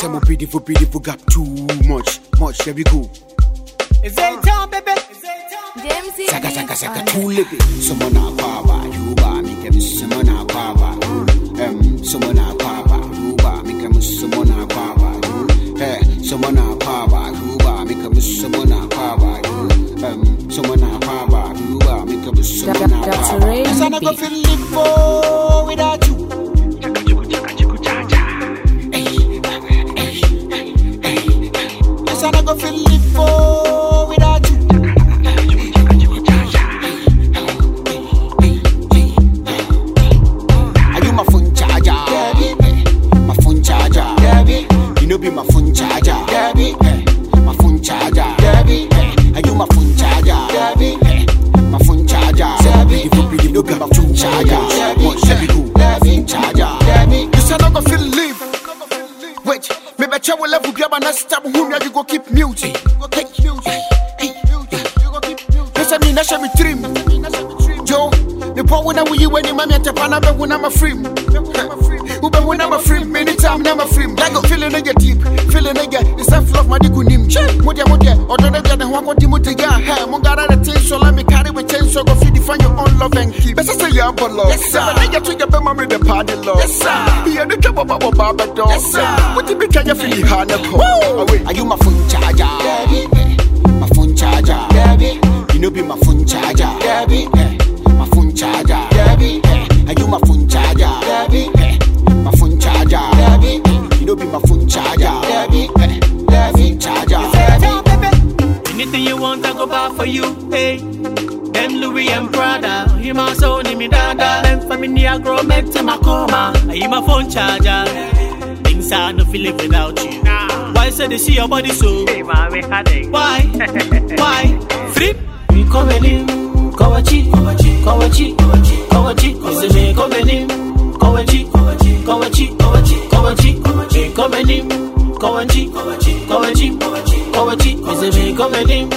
some beautiful, beautiful gap too much. There we go. Is it time, baby? Saka too little. Someone a papa, you ba me can someone a papa. Someone a papa, you ba me can someone a papa. Someone a papa, you ba me can someone a papa. Someone a papa, you ba me can someone a papa. Yes, I never feel live for without you. Yes, I never feel live for without you. Be my phone charger, my phone charger, are you my phone charger, my phone charger, if you be my phone charger, what shall we do, phone charger, you said I'm gonna feel live, wait, maybe I will level grab and stop whom you go keep music, yes I mean I shall be trim, Joe, the power when you when you mommy at Japan, when I'm a free. When I'm a free, many times I'm a free. Like a feeling a deep, feeling a it's a fluff, my digunim. Modia, or don't get the one what you to your hair. Mongara, the thing, so let me carry with chain, so go feed define your own love and keep. That's a young love. Yes, sir. I get to get the mom with the party love. Yes, sir. Be the trouble about Baba dog. Yes, sir. What you be kind of feeling hard? Are you my phone charger? My phone charger. You know, be my phone charger. My phone charger. Are you my phone charger? My phone charger, you know be my phone charger, phone charger. Anything you want, I go buy for you. Hey, them Louis and Prada, you my soul, me dada. Them family I grow back to my coma. Are you my phone charger? Things I no feel it without you. Why say they see your body so? Why? Flip, we coming in, Kawachi, is it me coming in? Kawachi, is it me coming in?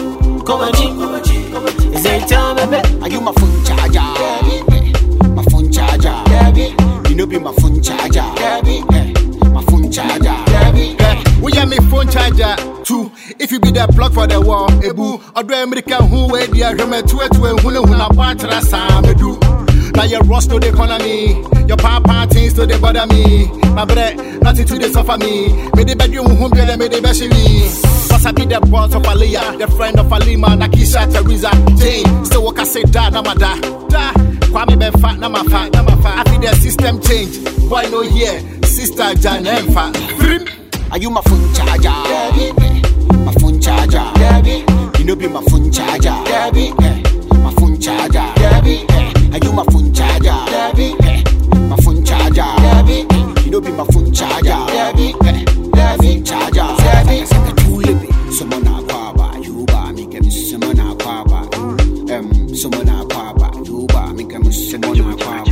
Is it time, baby? Are you my phone charger? My phone charger, you know be my phone charger, my phone charger. We are my phone charger too. If you be the plug for the wall, Ebu, or the American who wear the agreement to it, who na patra sam do. Now your rust to the economy, your papa things to the bother me. My bread, nothing to the suffer me. May the bedroom whom you made the best Cause I be the boss of Aliyah, the friend of Alima, Nakisha, Teresa, Jane. Still work I say da, na ma da. Kwame be fat, na ma fat. I feel the system change. Boy no here, sister Jan and fat. Are you my phone charger? My phone charger, you know be my phone charger, my phone charger, are you my phone charger, my phone charger, you know be my phone charger, phone charger. Saka too little, someone a papa, you ba me can someone a papa, someone a papa, you ba me can someone a papa.